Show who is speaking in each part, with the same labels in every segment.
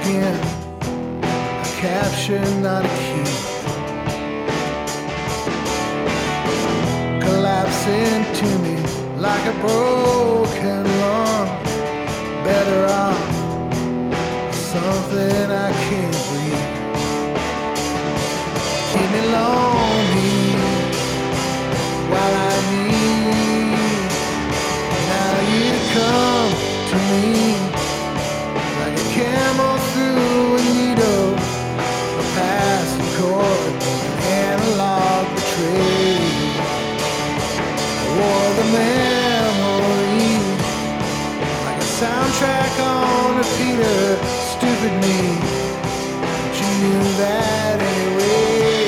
Speaker 1: again, a capture, not a key. Collapsing to me like a broken lung. Better off, something I can't breathe. Keep me lonely while I need. Now you come to me like a camel through a needle, a passing chord, an analog betrayed. Or the memory, like a soundtrack on repeater. Stupid me, but you knew that anyway.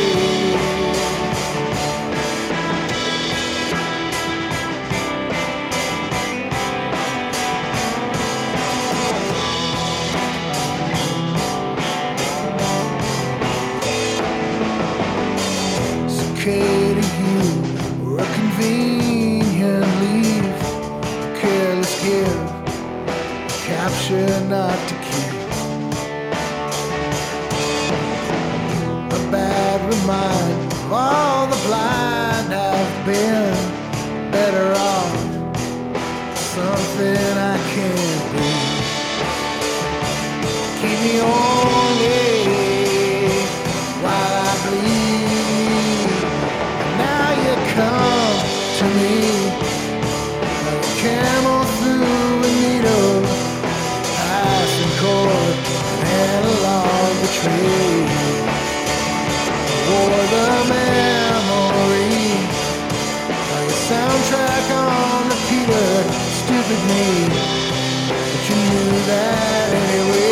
Speaker 1: Cicada, you were a convenient leave, a careless give, a capture not to keep. A bad reminder of all the blind I've been. Better off, something I can't breathe. Keep me only while I bleed. Now you come to me like a camel through a needle, passing chord, an analog betrayed. Or the memory, like a soundtrack on repeater. Stupid me, but you knew that anyway.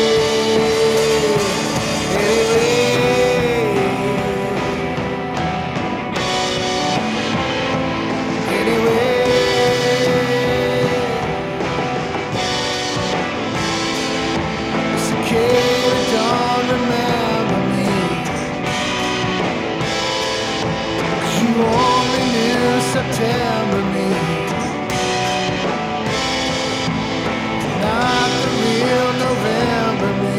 Speaker 1: Cicada, don't remember me, 'cause you only knew September me, not the real November me.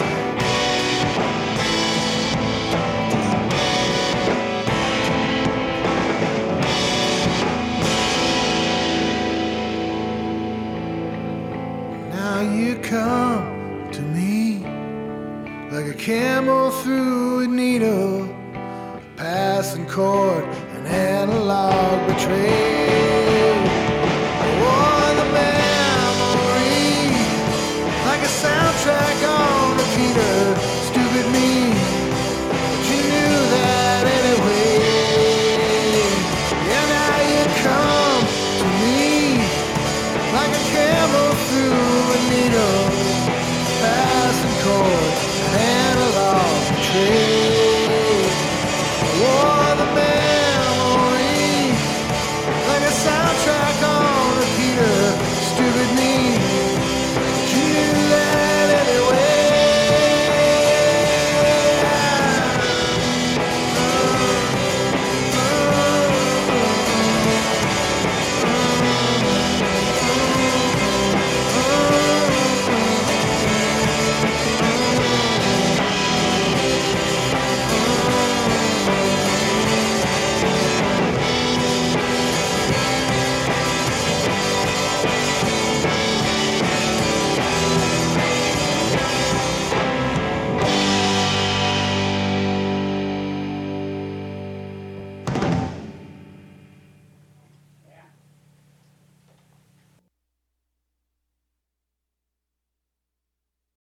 Speaker 1: Now you come to me like a camel through a needle, passing chord, an analog betrayed. Oh, the memory, like a soundtrack on repeater. Stupid me, but you knew that anyway. Yeah, now you come to me like a camel through a needle, passing chord.